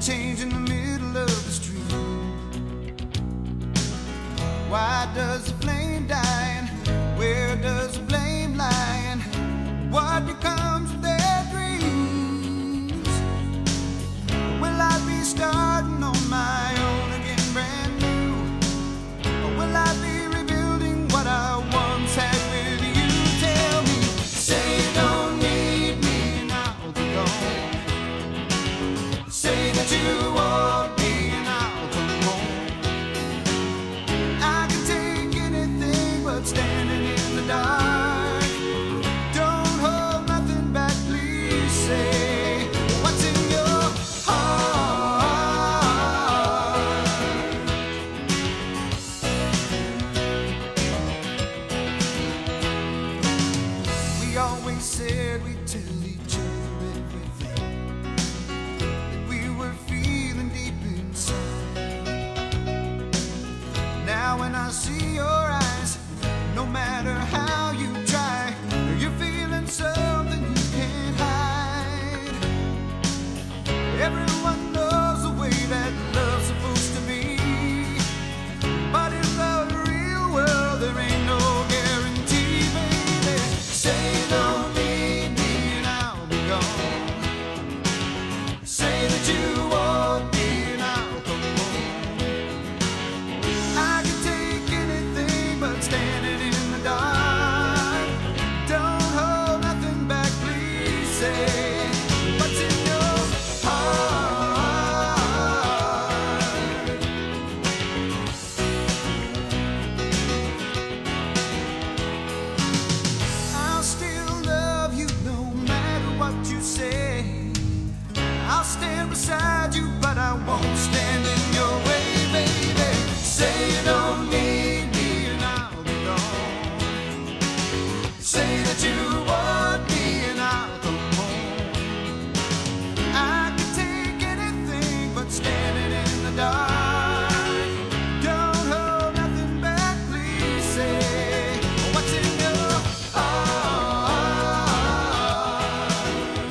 change in the middle of the street. Why does the flame die and where does the blame lie and what becomes of their dreams? Will I be starting on my own again brand new, or will I be rebuilding what I once had with you? Tell me, say you don't need me and I'll be gone. Say that you want me and I'll come home. I can take anything but standing in the dark. Don't hold nothing back, please say what's in your heart. We always said we'd tell each other everything that we were feeling deep inside. Now when I see your eyes, no matter how you try, you're feeling something you can't hide. Everyone knows the way that love's supposed to be, but in the real world there ain't no guarantee, baby. Say you don't need me and I'll be gone. Say that you want me and I'll come home. I can take anything but standing in the dark. Don't hold nothing back, please say what's in your heart. I'll still love you no matter what you say. I'll stand beside you, but I won't stand in your way, baby. Say you don't need me and I'll be gone. Say that you want me and I'll come home. I can take anything but standing in the dark. Don't hold nothing back, please say what's in your heart.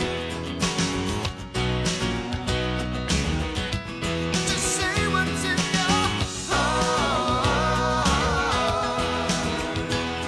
Just say what's in your heart.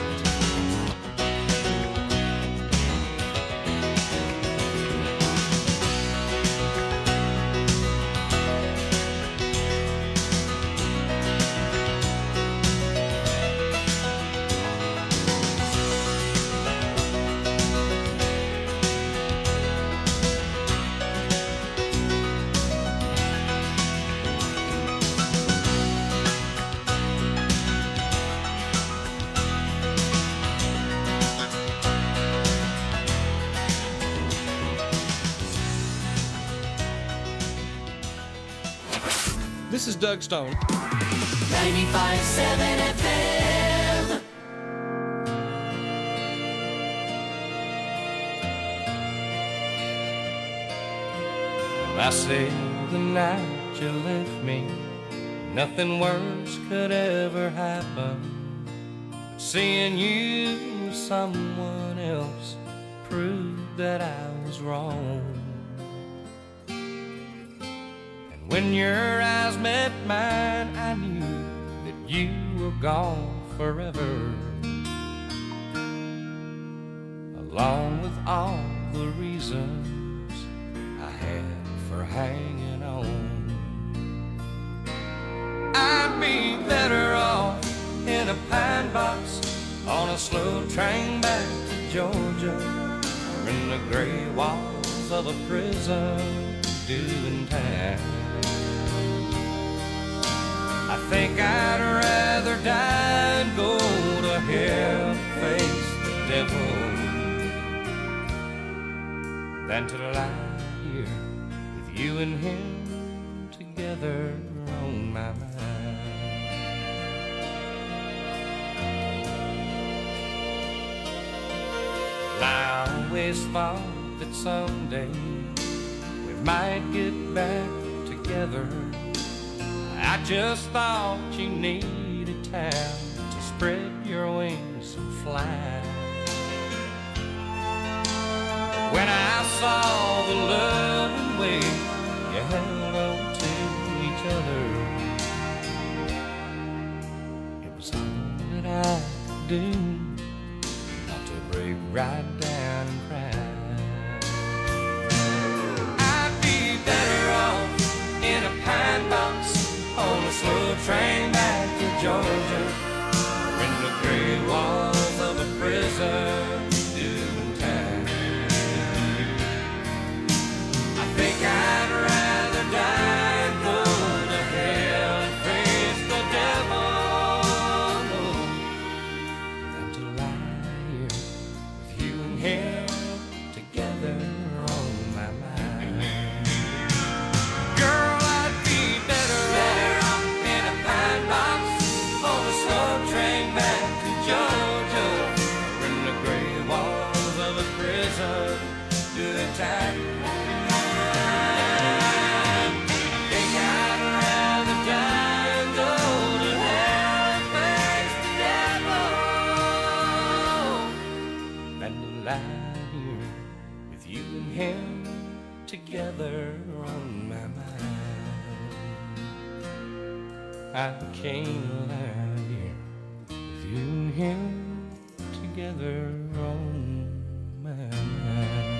This is Doug Stone. 95.7 FM. I say the night you left me, nothing worse could ever happen. Seeing you with someone else proved that I was wrong. And when your eyes met mine, I knew that you were gone forever, along with all the reasons I had for hanging on. I'd be better off in a pine box on a slow train back to Georgia, or in the gray walls of a prison doing time. I think I'd rather die and go to hell and face the devil than to lie here with you and him together on my mind. I always thought that someday we might get back together. I just thought you needed time to spread your wings and fly. When I saw the loving way you held on do not to break right down and cry. I'd be better off in a pine box on a slow train back to Georgia, or in the gray walls of a prison doing time. I think I'd rather die and go to hell and face the devil than to lie here with you and him together on my mind. Girl, I'd be better off in a pine box on a slow train back to Georgia, or in the gray walls of a prison doing time. Him together on my mind. I can't lie here with you and him together on my mind.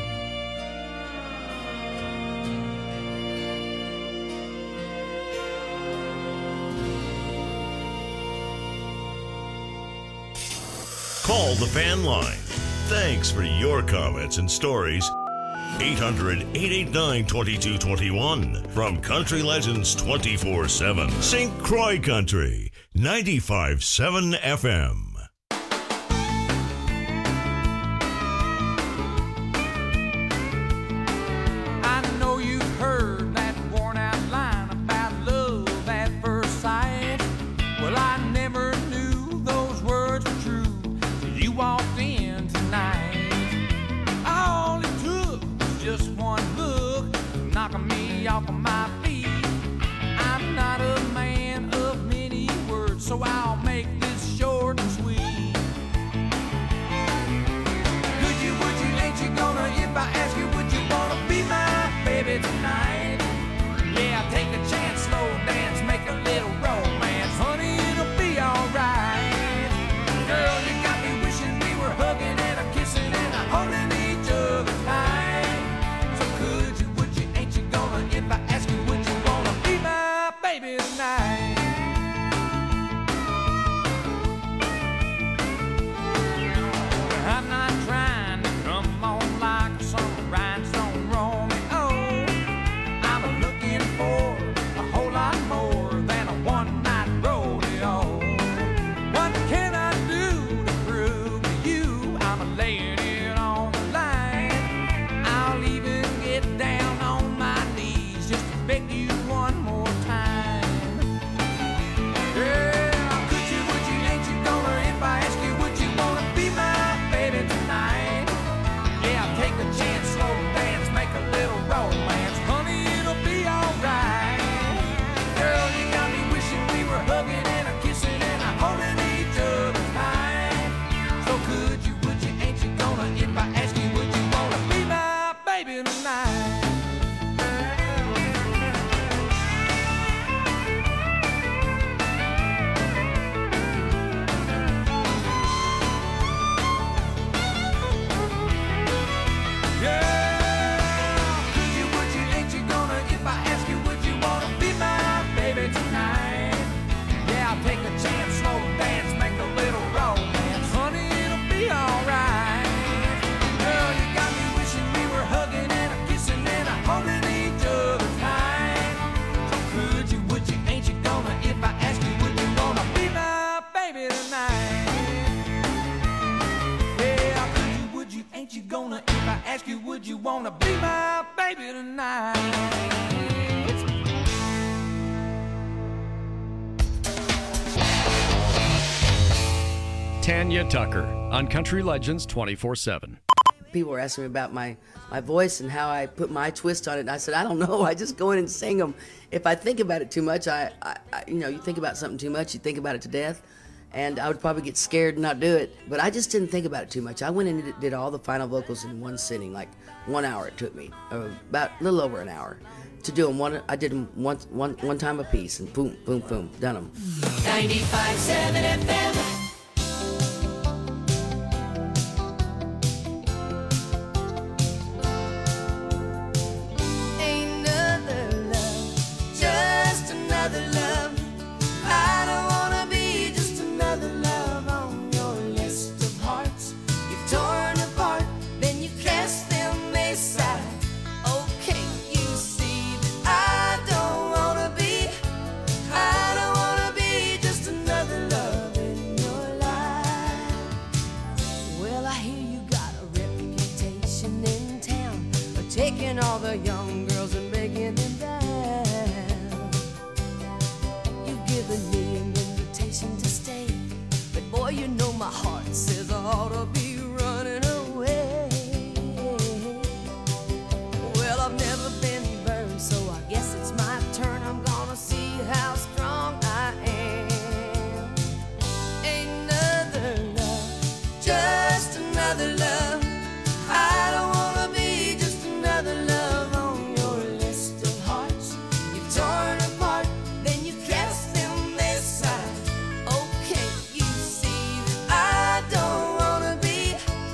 Call the fan line. Thanks for your comments and stories. 800-889-2221 from Country Legends 24/7. St. Croix Country 95.7 FM. I know you've heard that worn out line about love at first sight. Well, I never knew those words were true till you walked in tonight. All it took was just one look, knocking me off of my feet. I'm not a man of many words, so I'll make this short and sweet. Could you, would you, ain't you gonna, if I ask you, would you wanna be my baby tonight? Yeah, take a chance, slow dance, make a little romance. Honey, it'll be alright. Girl, you got me wishing we were hugging and a kissing and a holding each other tight. So could you, would you, ain't you gonna, if I ask you, would you wanna be my baby tonight? I'm not trying to come on like some rhinestone Romeo. I'm looking for a whole lot more than a one-night rodeo. What can I do to prove to you I'm laying it on the line? I'll even get down on my knees just to beg you one more time. Girl, could you, would you, ain't you gonna, if I ask you, would you wanna be my baby tonight? Yeah, take a chance, slow dance, make a little romance. Honey, it'll be alright. Girl, you got me wishing we were hugging and a kissing and a holding each other tight. So could you, would you, ain't you gonna, if I ask you, would you wanna be my baby tonight? Could you, would you, ain't you gonna, if I ask you, would you wanna be my baby tonight? Yeah, I'll take a chance, slow dance, make a little romance. Honey, it'll be alright. Girl, you got me wishing we were hugging and a kissing and a holding each other tight. So could you, would you, ain't you gonna, if I ask you, would you wanna be my baby tonight? Yeah, could you, would you, ain't you gonna, if I ask you, would you wanna be my baby tonight? Tanya Tucker on Country Legends 24/7. People were asking me about my voice and how I put my twist on it, and I said, I don't know, I just go in and sing them. If I think about it too much, I you think about something too much, you think about it to death, and I would probably get scared and not do it. But I just didn't think about it too much. I went in and did all the final vocals in one sitting, like 1 hour it took me, about a little over an hour to do them. I did them one time a piece, and boom, boom, boom, done them. 95.7 FM. taking all the young girls and breaking them down. You've given me an invitation to stay, but boy, you know my heart says I ought to be running away. Well, I've never been burned, so I guess it's my turn. I'm gonna see how strong I am. Another love, just another love. I don't wanna be just another love on your list of hearts. You've torn apart, then you cast them aside. Oh, can't you see that I don't wanna be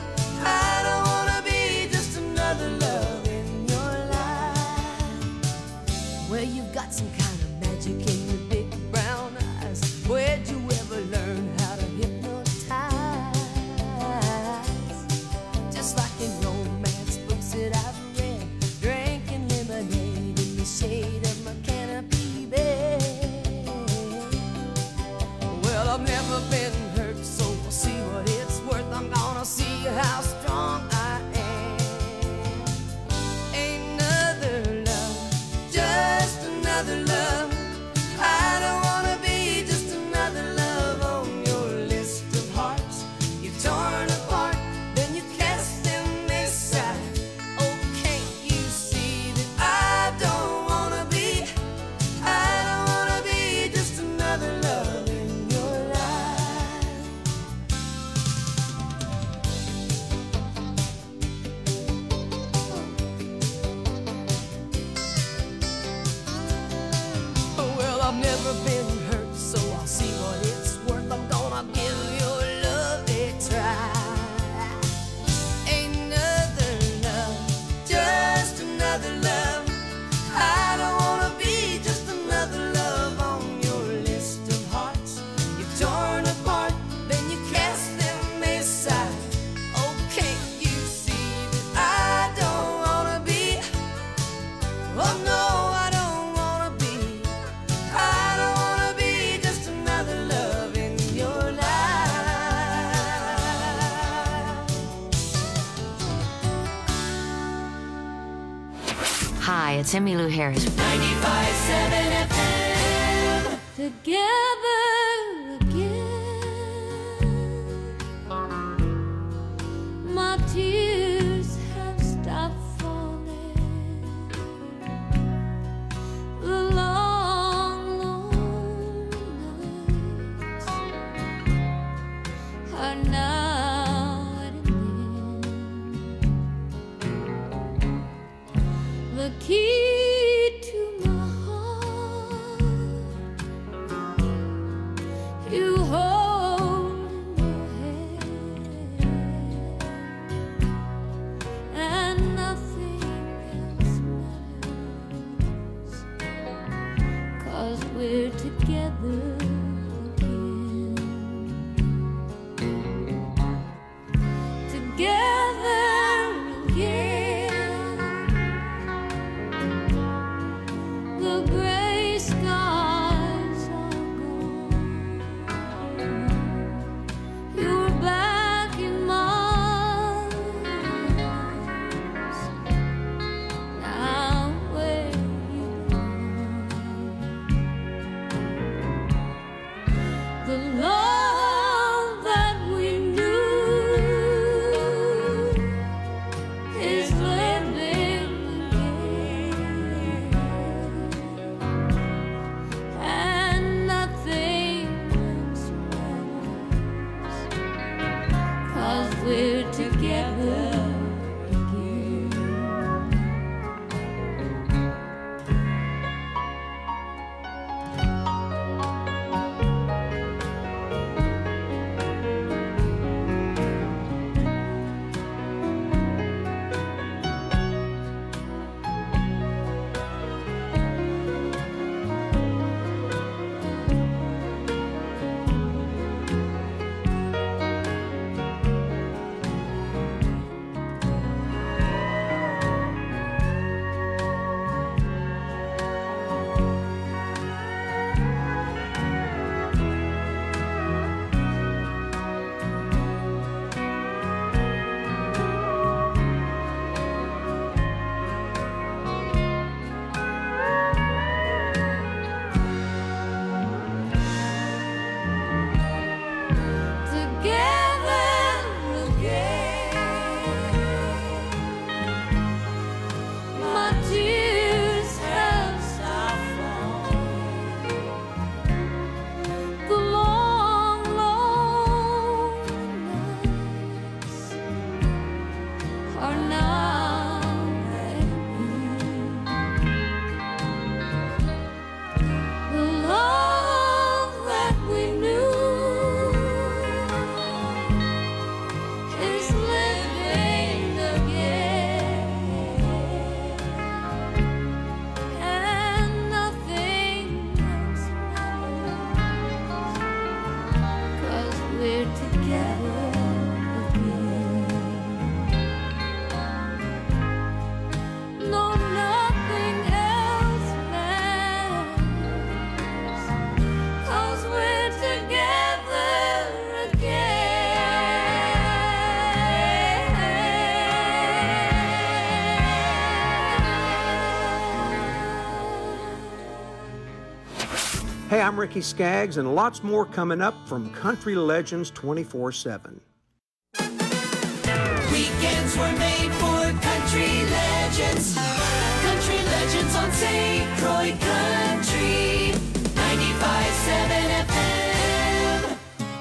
just another love in your life? Well, you've got some kind of magic in your big brown eyes. Where'd you ever learn how to hypnotize? Just like in romance books that I've read, drinking lemonade in the shade of my canopy bed. Well, I've never been hurt, so we'll see what it's worth. I'm gonna see how strong I am. Another love, just another love. I don't wanna be just another love on your list of hearts. You've torn apart, then you cast them aside. Oh, can't you see that I don't wanna be just another love in your life? Oh, well, I've never been hurt, so I'll see what it's worth. I'm gonna give your love a try. Another love, just another love. I don't wanna be just another love on your list of hearts. You've torn apart, then you cast them aside. Oh, can't you see that I don't wanna be? Oh no, I don't wanna be just another love in your life. Hi, it's Emmylou Harris. 95.7 FM. Together again, my tears have stopped falling. The long, long nights are now at an end. The key to my heart you hold in your hand, and nothing else matters, 'cause we're together again. Together again. Hey, I'm Ricky Skaggs, and lots more coming up from Country Legends 24/7. Weekends were made for country legends. Country legends on St. Croix Country 95.7 FM.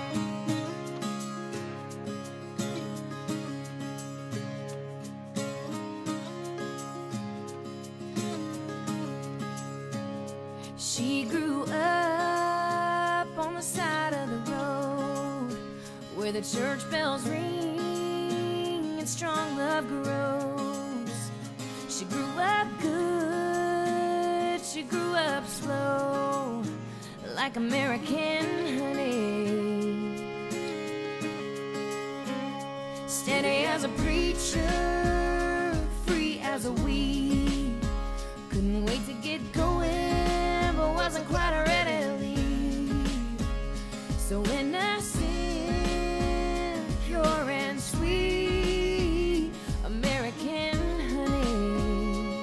She grew up on the side of the road where the church bells ring and strong love grows. She grew up good, she grew up slow, like American honey. Steady as a preacher, free as a weed. Couldn't wait to get going, but wasn't quite ready to leave. So innocent, pure and sweet, American honey.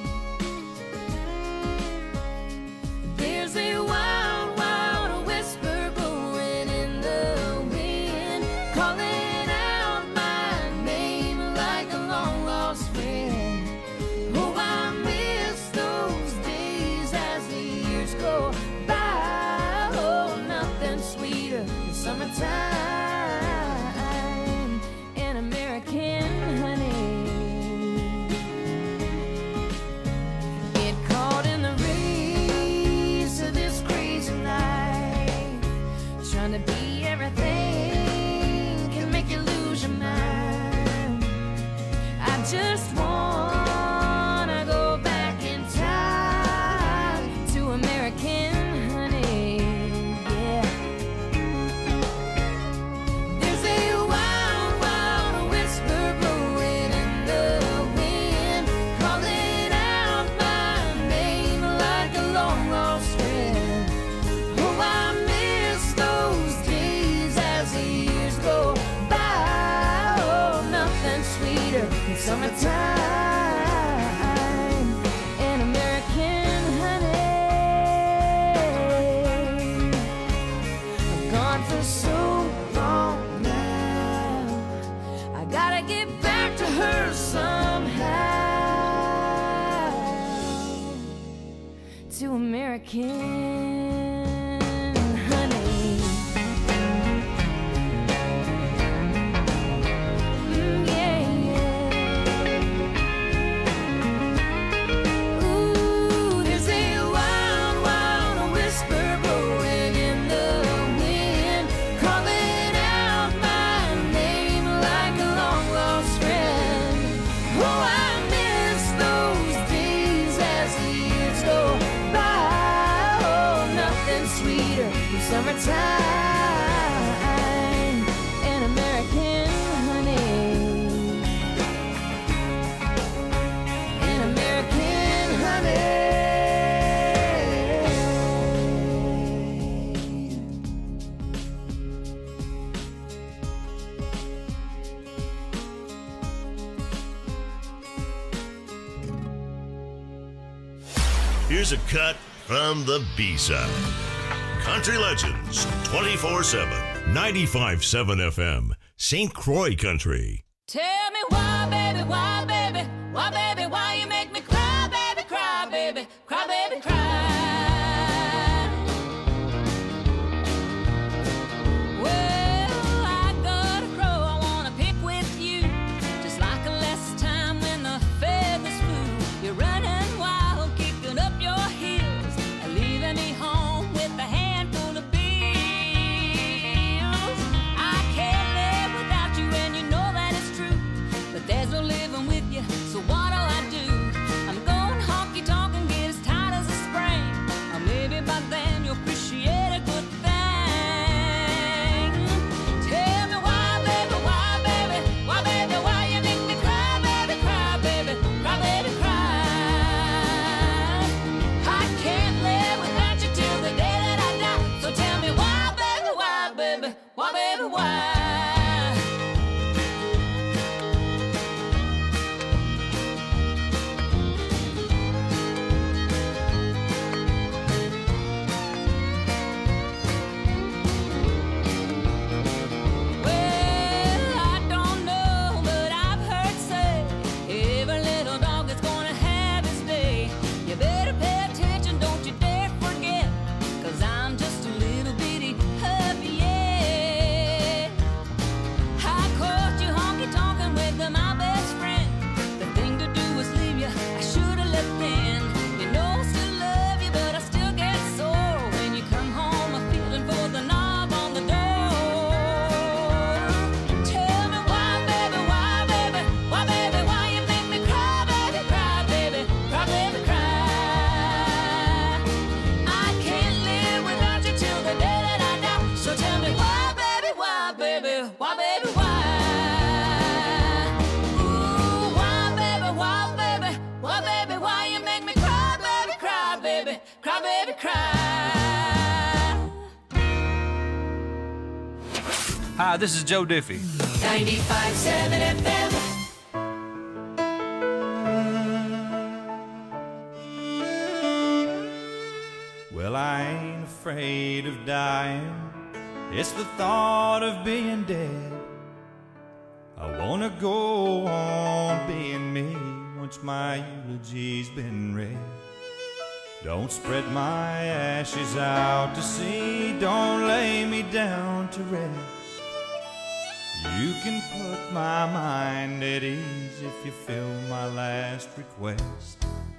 There's a wild, wild whisper blowing in the wind, calling out my name like a long lost friend. Oh, I miss those days as the years go by. Oh, nothing sweeter than summertime and American honey. Get caught in the race of this crazy life, trying to be everything can make you lose your mind. I just wanna go back in time to American honey, yeah. There's a wild, wild whisper blowing in the wind, calling out my name like a long lost friend. Oh, I miss those days as the years go by. Oh, nothing sweeter than summertime and American honey. I've gone for so long now, I gotta get back to her somehow, to American honey. Yeah, yeah. Ooh, there's a wild, wild whisper blowing in the wind, calling out my name like a long lost friend. Oh, I miss those days as the years go by. Oh, nothing sweeter than summertime and American honey. And American honey. Here's a cut from the B-side. Country Legends 24/7, 95.7 FM, St. Croix Country. Tell me why, baby, why, baby, why, baby, why you make me cry, baby, cry, baby, cry, baby, cry. Well, I got a crow I wanna pick with you, just like a last time when the feathers flew. You're running wild, kicking up your heels, and leaving me home with a handful of bills. I can't live without you, and you know that it's true, but there's no living with my baby cry. Hi, this is Joe Diffie. 95.7 FM. Well, I ain't afraid of dying. It's the thought of being dead. I wanna go on being me once my eulogy's been read. Don't spread my ashes out to sea. Don't lay me down to rest. You can put my mind at ease if you fill my last request.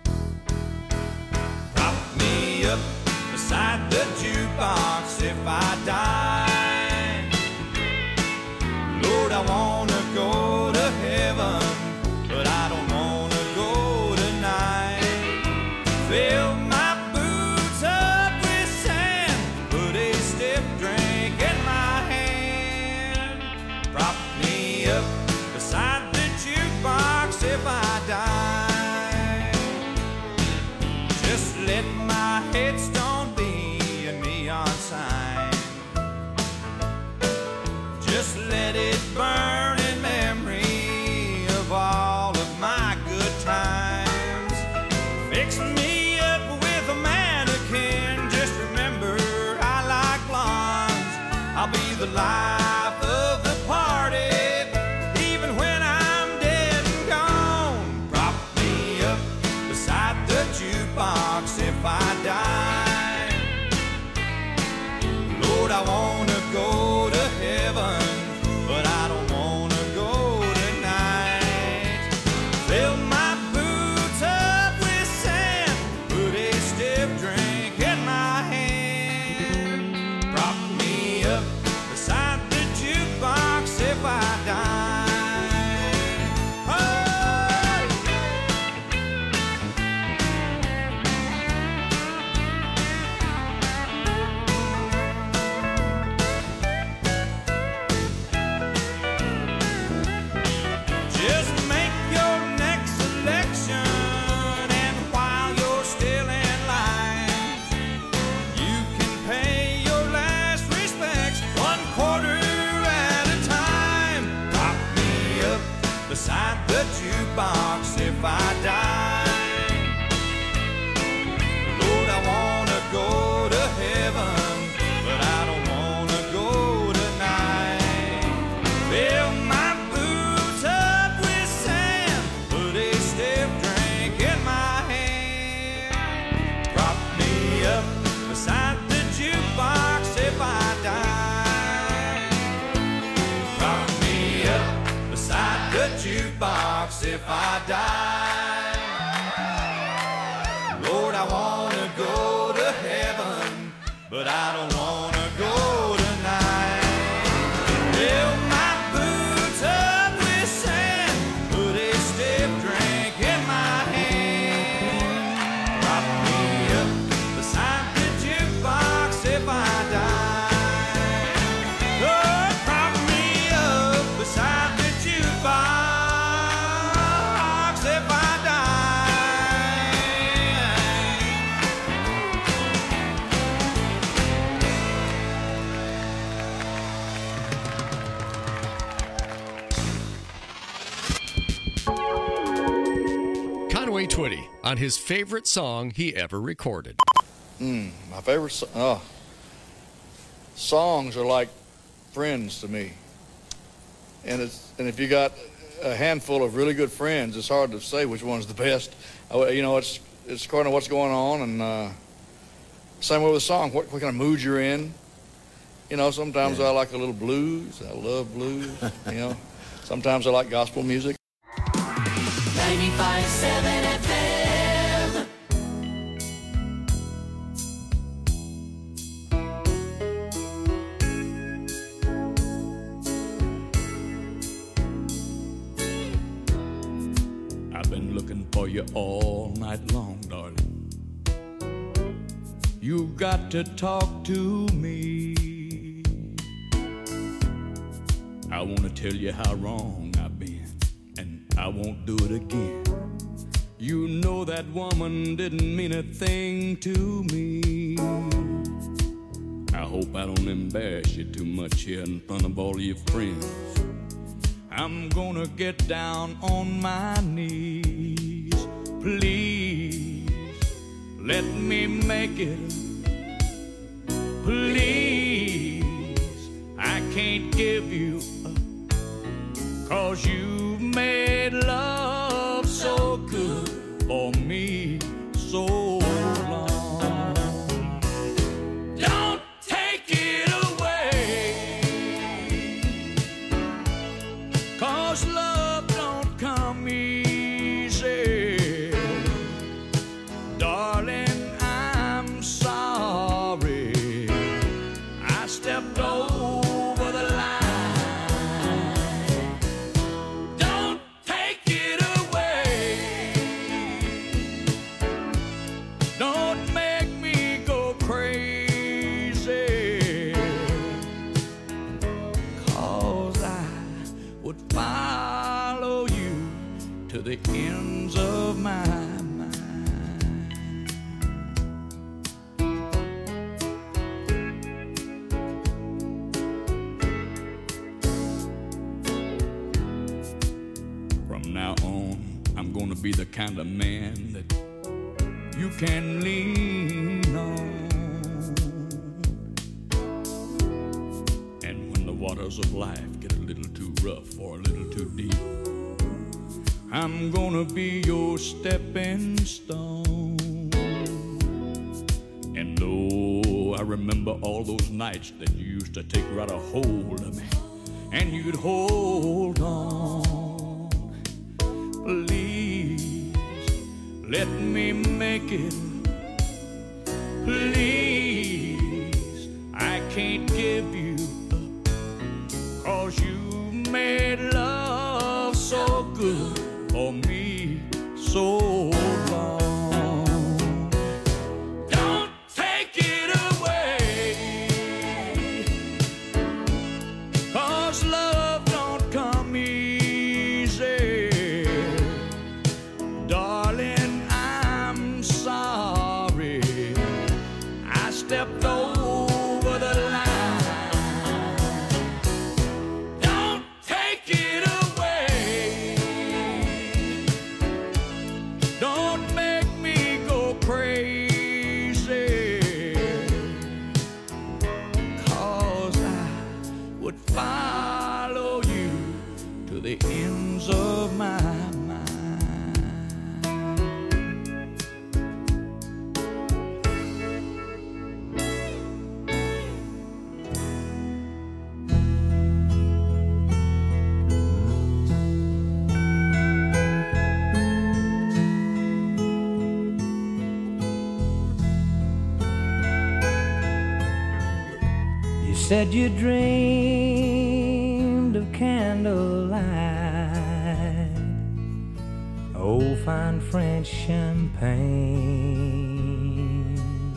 Prop me up beside the jukebox if I die. Lord, I wanna go to heaven, but I don't wanna go tonight. Fill my boots up with sand, put a stiff drink in my hand. Prop me up beside the jukebox if I die. Just let my headstone be a neon sign. Just let it burn in memory of all of my good times. Fix me up with a mannequin. Just remember I like blondes. I'll be the life of the party, even when I'm dead and gone. Prop me up beside the jukebox if I die. Lord, I wanna go to heaven, but I don't wanna go tonight. Fill my boots up with sand, put a stiff drink in my hand. Prop me up beside the jukebox if I die. Oh! Just make your next selection, and while you're still in line, you can pay your last respects 1/4 at a time. Prop me up beside the jukebox if I die. Lord, I wanna go to heaven, but I don't wanna go tonight. Fill my boots up with sand, put a stiff drink in my hand. Prop me up beside the jukebox if I die. Prop me up beside the jukebox if I die. Lord, I wanna go to heaven, but I don't wanna go tonight. Fill my boots up with sand, put a stiff drink in my hand. Prop me up beside the jukebox if I die. Oh, prop me up beside the jukebox if I die. Conway Twitty on his favorite song he ever recorded. My favorite songs are like friends to me, and if you got a handful of really good friends, it's hard to say which one's the best. You know, it's according to what's going on, and same way with a song, what kind of mood you're in. You know, sometimes I like a little blues. I love blues. You know, sometimes I like gospel music. 95.7 FM. I've been looking for you all night long, darling. You've got to talk to me. I want to tell you how wrong I've been, and I won't do it again. You know know that woman didn't mean a thing to me. I hope I don't embarrass you too much here in front of all your friends. I'm gonna get down on my knees. Please, let me make it. Please, I can't give you up, 'cause you made love so good for me so long. Don't take it away, 'cause love don't come easy. Darling, I'm sorry I stepped over the line. Don't take it away. Don't make me go crazy, 'cause I would follow you to the ends of my be the kind of man that you can lean on. And when the waters of life get a little too rough or a little too deep, I'm gonna be your stepping stone. And though I remember all those nights that you used to take right a hold of me and you'd hold on, please, let me make it. Please, I can't give you up, 'cause you made love so good for me so long. Don't take it away, 'cause love don't come easy. Darling, I'm sorry I stepped over the line. Don't take it away. Don't make me go crazy, 'cause I would follow you to the ends of my said you dreamed of candlelight, old fine French champagne,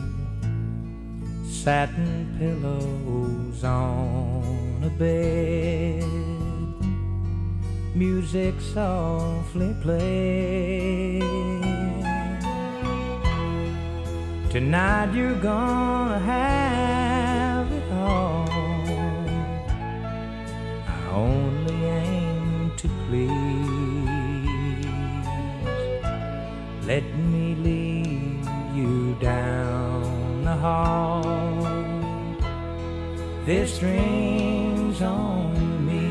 satin pillows on a bed, music softly played. Tonight you're gonna have it all. I only aim to please. Let me lead you down the hall. This dream's on me.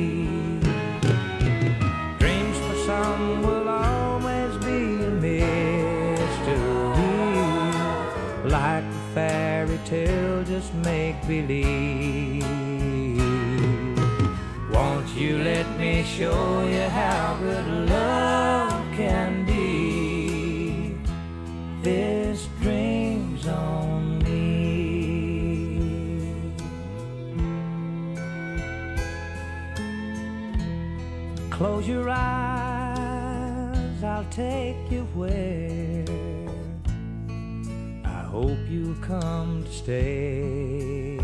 Dreams for some will always be a mystery, like a fairy tale, just make believe. Won't you let me show you how good love can be? This dream's on me. Close your eyes, I'll take you where I hope you'll come to stay.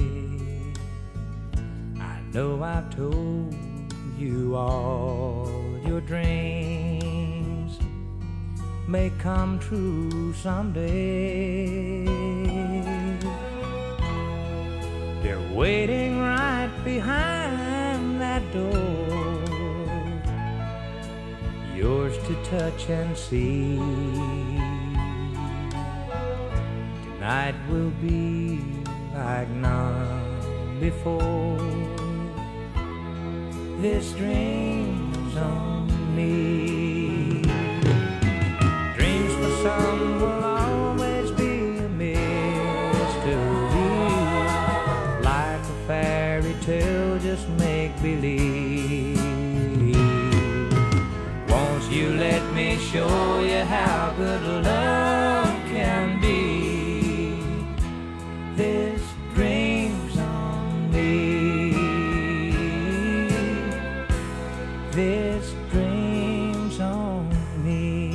I know I've told you all your dreams, may come true someday. They're waiting right behind that door, yours to touch and see. Tonight will be like none before. This dream's on me. Dreams for some will always be a mystery, like a fairy tale, just make believe. Won't you let me show you how good love can be? This dream's on me. This dream's on me.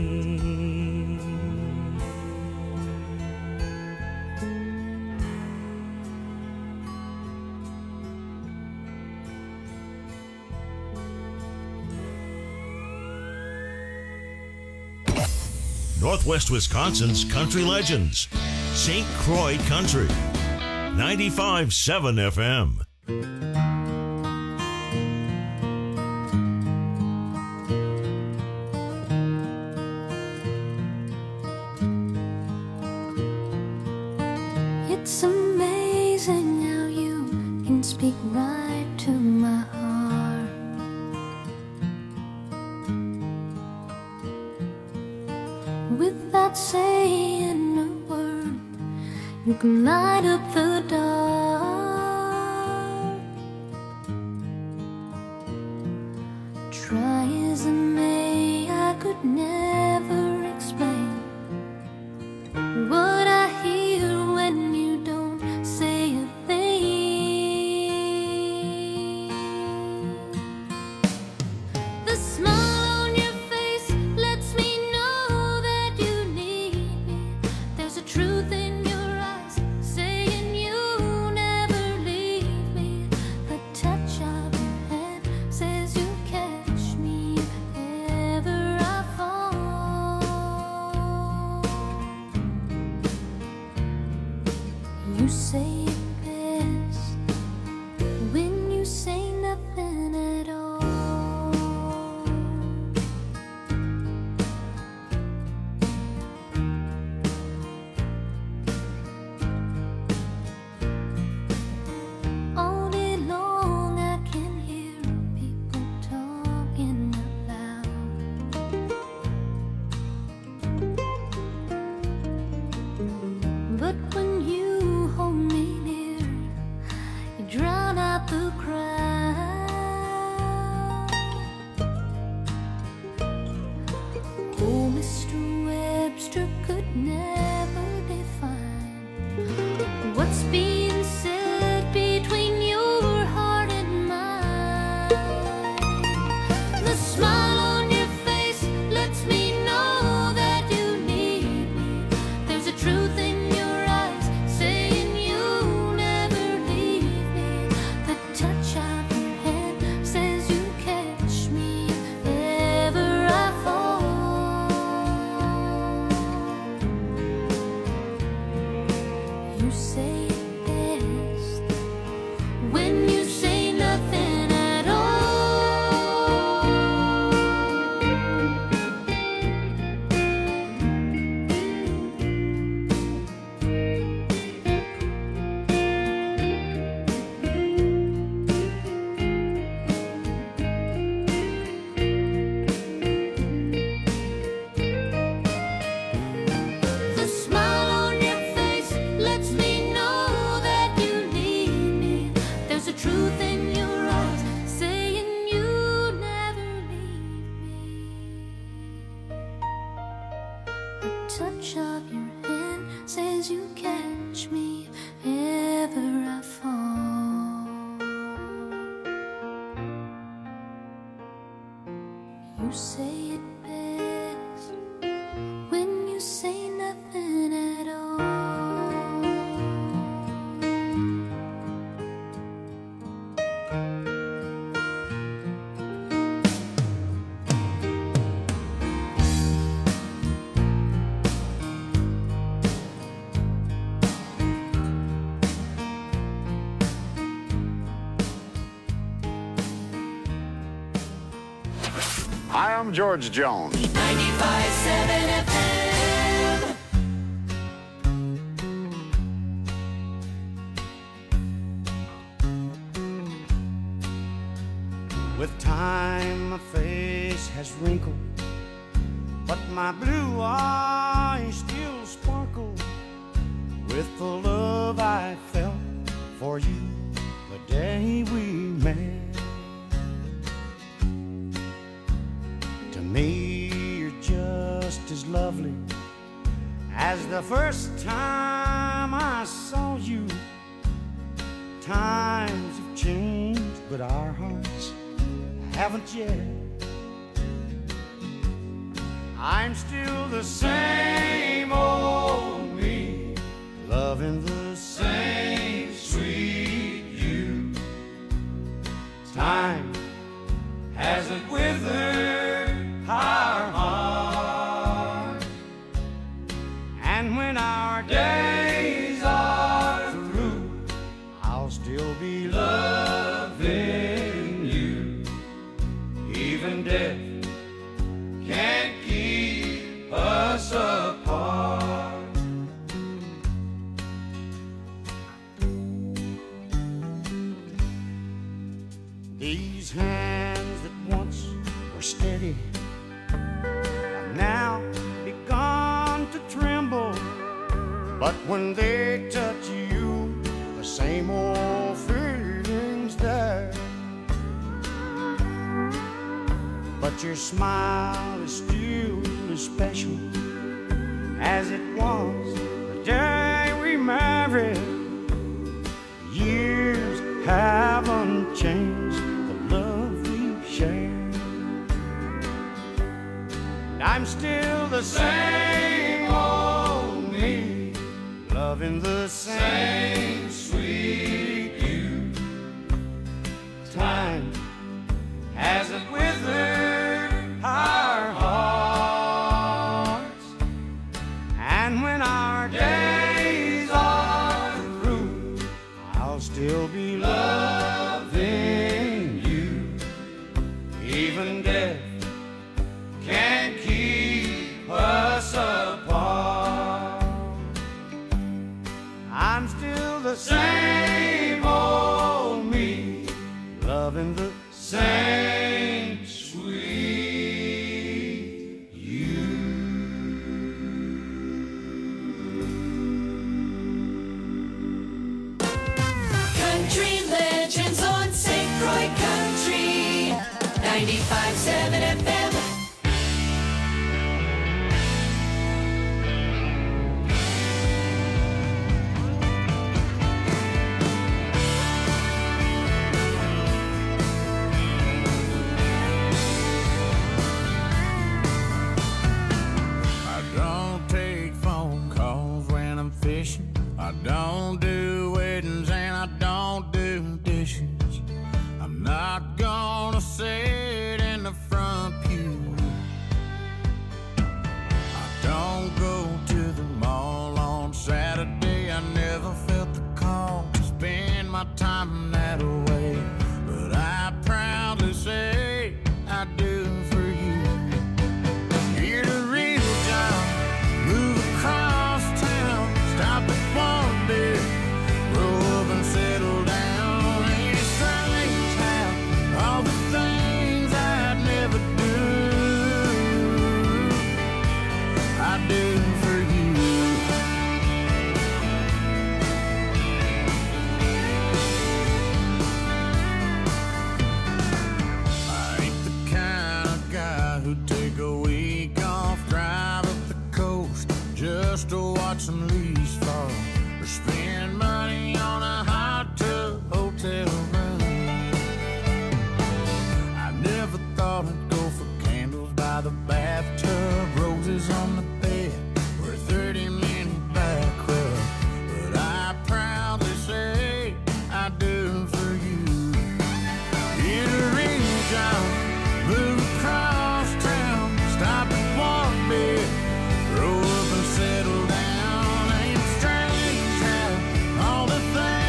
Northwest Wisconsin's Country Legends. St. Croix Country. 95.7 FM. It's amazing how you can speak right to my heart. Without saying a word, you can light up the dark. Try as I may, I could never explain what I hear when you don't say a thing. The smile on your face lets me know that you need me. There's a truth in your eyes saying you never leave me. The touch of your hand says you catch me if ever I fall. You say it best when you say nothing at all. All day long I can hear people talking out loud. But when you hold me near, you drown out the crowd. Oh, Mr. Webster could never define what's being said between your heart and mine. The smile on your face lets me know that you need me. There's a truth in your eyes saying you never leave me. The touch of your hand says you catch me if ever I fall. You say it best when you say nothing at all. The smile on your face lets me know that you need me. There's a truth in your eyes saying you never leave me. A touch of your hand says you catch me if ever I fall. You say it best when you say nothing at all. I'm George Jones. 95.7 FM. With time, my face has wrinkled, but my blue eyes still sparkle with the love I felt for you the day we met. To me, you're just as lovely as the first time I saw you. Times have changed, but our hearts haven't yet. I'm still the same old me, loving the same sweet you. Time hasn't withered our hearts, and when our days are through, I'll still be loving you. Even death can't keep us apart. These hands that once were steady have now begun to tremble, but when they touch you, the same old feeling's there. But your smile is still as special as it was the day we married. Years haven't changed the love we shared. I'm still the same old me, loving the same sweet you. Time hasn't withered our hearts, and when our days are through, I'll still be loving you. Even death can't keep us apart. I'm still the same old me, loving the same sweet you. Country Legends on St. Croix Country 95.7 FM. I don't do weddings and I don't do dishes. I'm not gonna sit in the front pew. I don't go to the mall on Saturday. I never felt the call to spend my time that way. But I proudly say I do for you. Get a real job, move across town, stop at one bit, grow up and settle down. Ain't it strange how all the things I'd never do, I do for you. I ain't the kind of guy who'd take a week off, drive up the coast just to watch some leaves fall, or spend money on a hot tub hotel room. I never thought I'd go for candles by the bathtub, roses on the bed, or a 30-minute back rub. But I proudly say I do for you. Get a real job, move across town, stop at one bed, grow up and settle down. Ain't it strange how all the things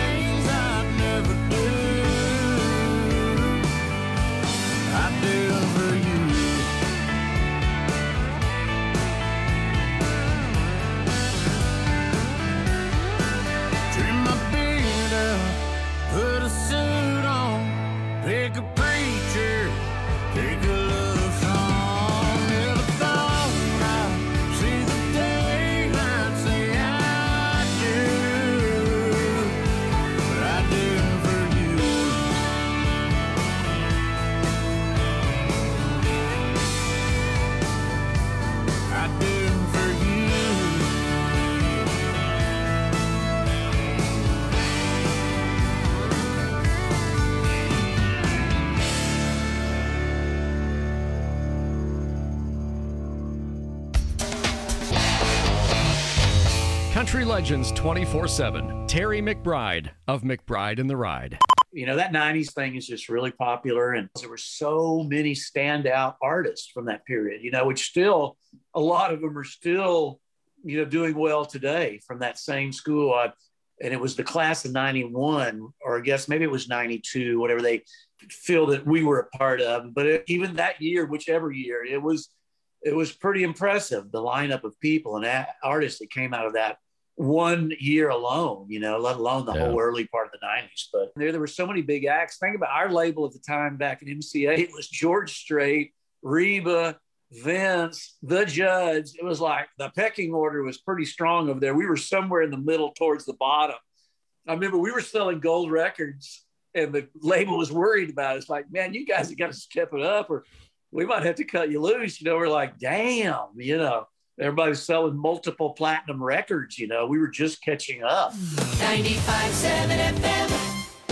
Country Legends 24/7. Terry McBride of McBride and the Ride. You know, that 90s thing is just really popular. And there were so many standout artists from that period, you know, which still, a lot of them are still, you know, doing well today from that same school. And it was the class of 91, or I guess maybe it was 92, whatever they feel that we were a part of. But even that year, whichever year, it was pretty impressive, the lineup of people and artists that came out of that one year alone, you know, let alone the whole early part of the 90s. But there were so many big acts. Think about our label at the time back in MCA. It was George Strait, Reba, Vince, The Judge. It was like the pecking order was pretty strong over there. We were somewhere in the middle towards the bottom. I remember we were selling gold records and the label was worried about it. It's like, man, you guys have got to step it up or we might have to cut you loose. You know, we're like, damn, you know, everybody's selling multiple platinum records. You know, we were just catching up. 95.7 FM.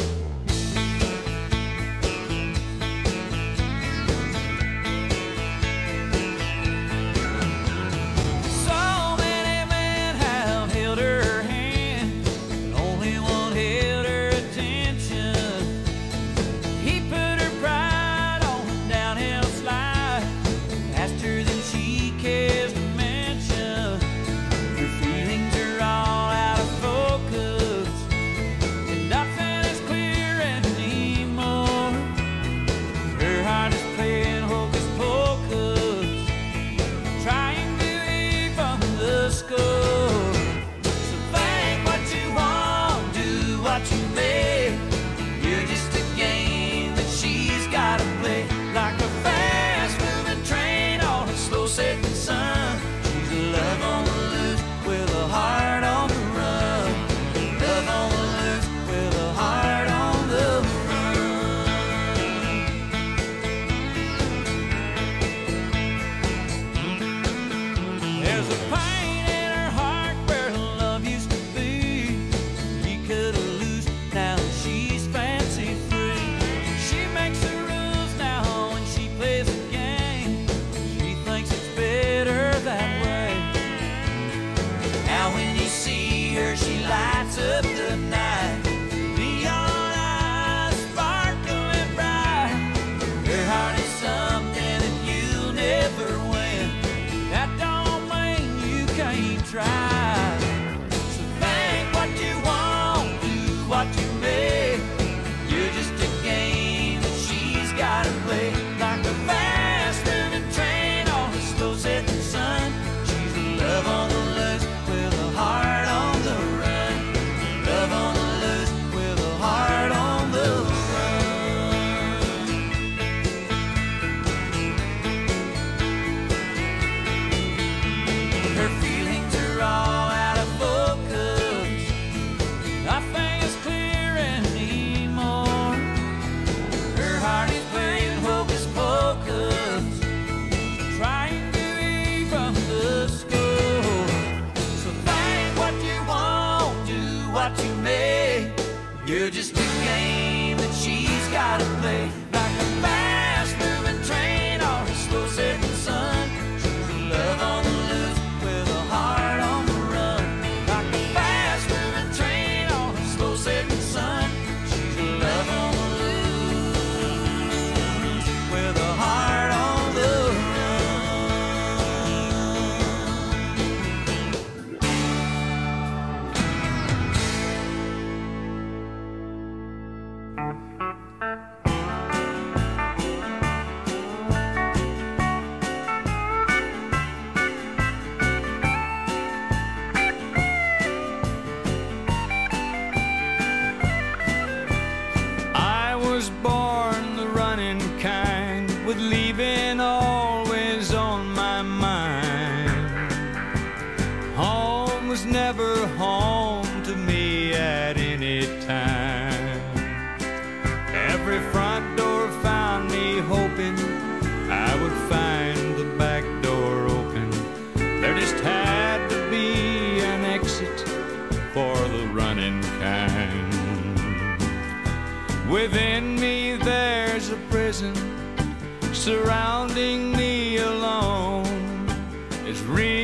Within me there's a prison surrounding me alone. It's really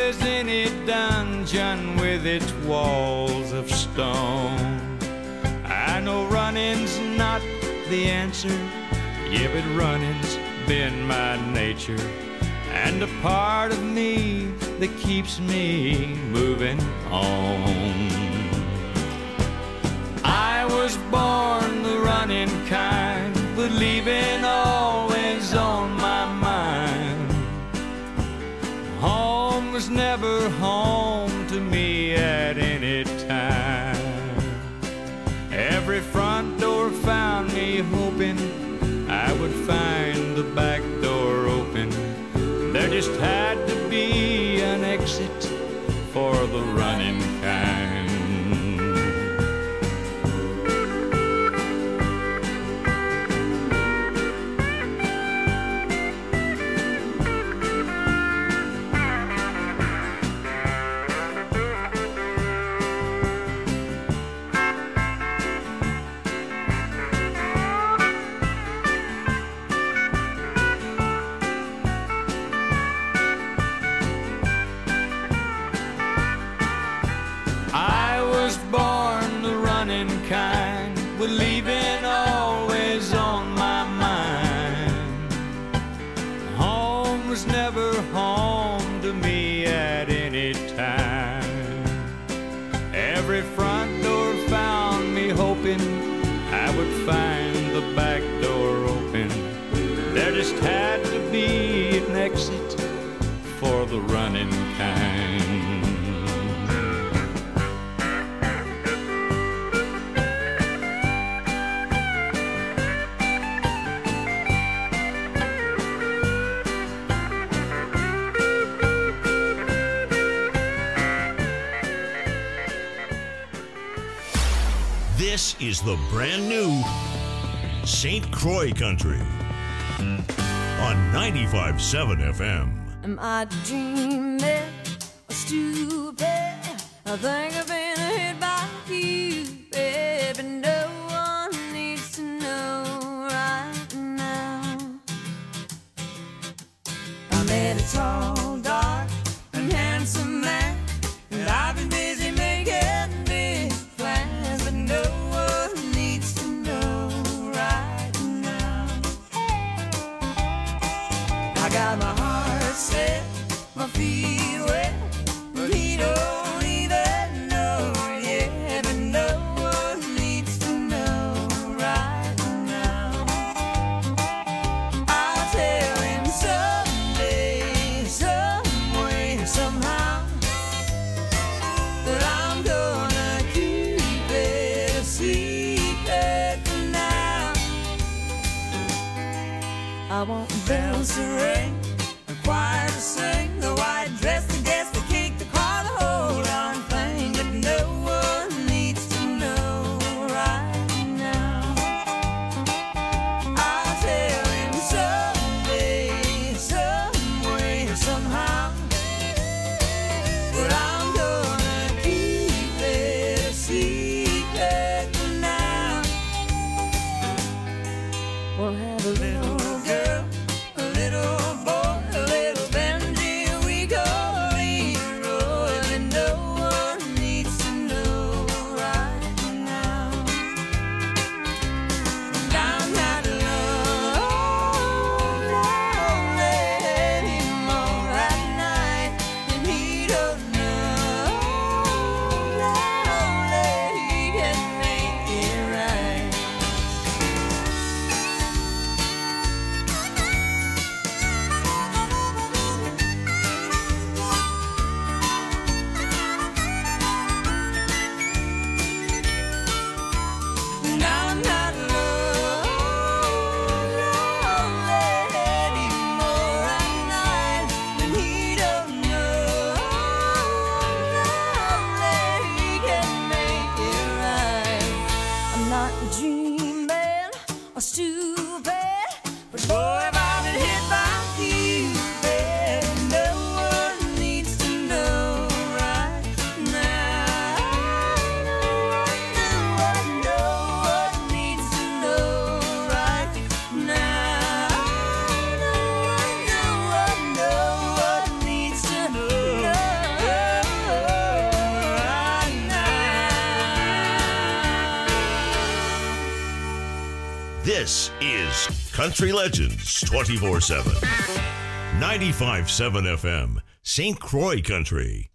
as any dungeon with its walls of stone. I know running's not the answer, yeah, but running's been my nature, and a part of me that keeps me moving on. I was born the running kind, believing always on my mind. Home was never home to me at any time. Every front door found me hoping I would find the back door open. There just had to be an exit for the running kind. Believing always on my mind. Home was never home to me at any time. Every front door found me hoping I would find the back door open. There just had to be an exit for the running kind. This is the brand new St. Croix Country on 95.7 FM. Am I dreaming or stupid? I think I've been hit by you, baby. No one needs to know right now. I met a tall, dark, and handsome man, and I've been busy making big plans, but no one needs to know right now. I got my heart set, my feet wet, but he don't even know yet. But no one needs to know right now. I'll tell him someday, some way, somehow, that I'm gonna keep it a secret now. I want bells to ring, a choir to sing, the white dress, the guest, the cake, the car, the whole darn thing. But no one needs to know right now. I'll tell him someday, some way, somehow, but I'm gonna keep it a secret now. We'll have a little girl, a little boy, a little Benji, we go This is Country Legends 24/7. 95.7 FM, St. Croix Country.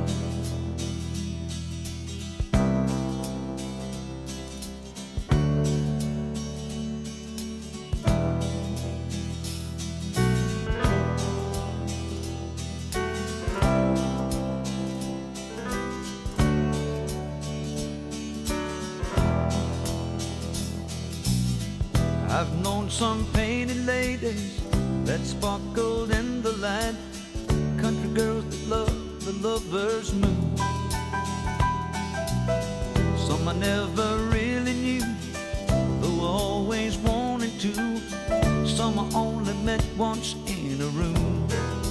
I've known some painted ladies that sparkled in the light, country girls that love the lover's mood. Some I never really knew, though I always wanted to. Some I only met once in a room.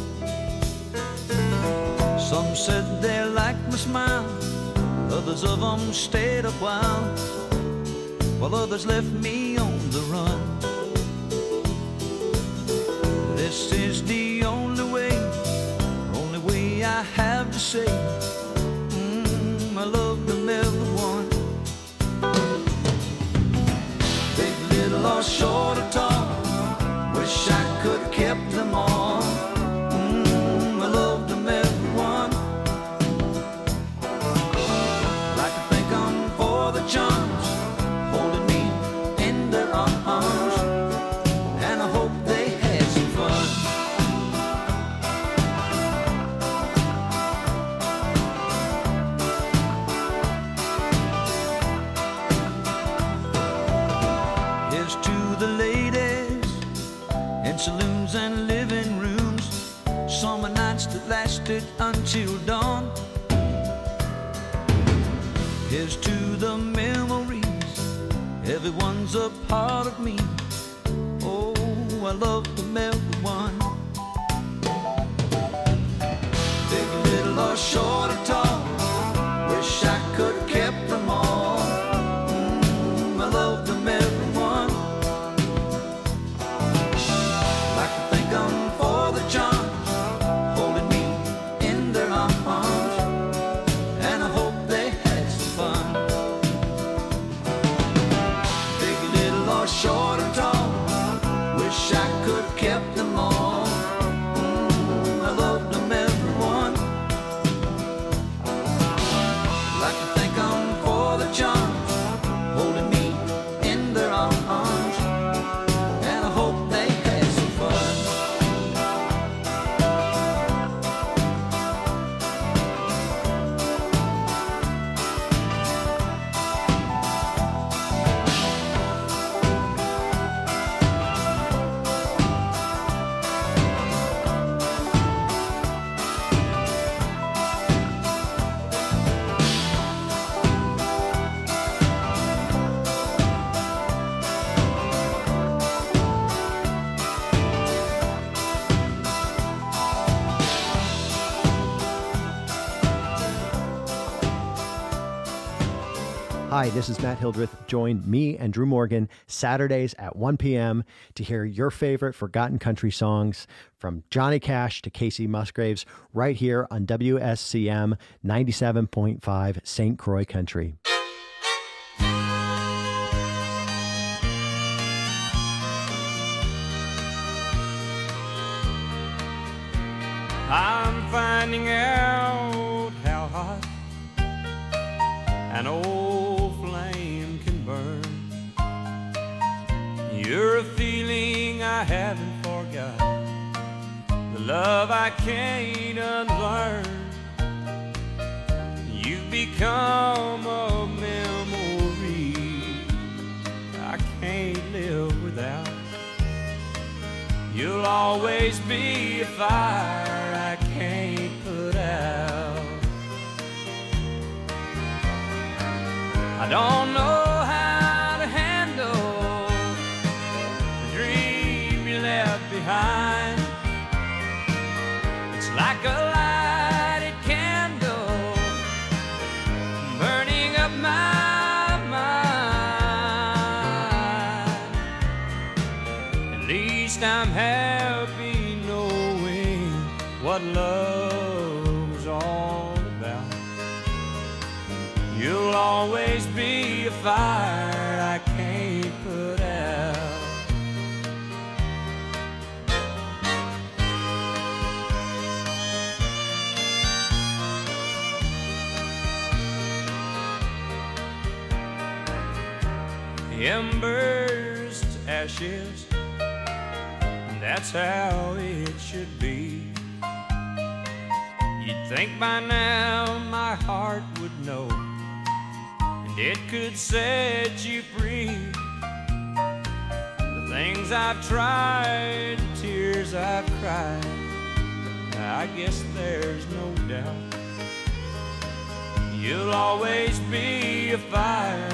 Some said they liked my smile, others of them stayed a while, while others left me on the run. This is the only way I have to say, I love them everyone. Big, little, or short or tall, wish I could have kept them all. I love them everyone. Like to thank them for the charms, holding me in their arms, and I hope they had some fun. Here's to the ladies in saloons and living rooms, summer nights that lasted until dawn. Here's to the memories, everyone's a part of me. Oh, I love them everyone. Big, little, or short or tall, wish I could have kept them all. I love them everyone. Like to thank them for the charms, holding me in their arms, and I hope they had some fun. Big, little, or short or tall, wish I could have kept them all. I love them everyone. Like to thank them for the charms, holding me in their arms, and I hope they had some fun. Hi, this is Matt Hildreth. Join me and Drew Morgan Saturdays at 1 p.m. to hear your favorite forgotten country songs from Johnny Cash to Casey Musgraves right here on WSCM 97.5 St. Croix Country. I'm finding out how hot an old flame can burn. You're a feeling I haven't forgot, the love I can't unlearn. You've become a memory I can't live without. You'll always be a fire I can't put out. I don't know how to handle the dream you left behind. It's like a lighted candle burning up my mind. At least I'm happy knowing what love's all about. You'll always be a fire I can't put out. embers to ashes. That's how it should be. You'd think by now my heart would know, and it could set you free. The things I've tried, the tears I've cried, I guess there's no doubt you'll always be a fire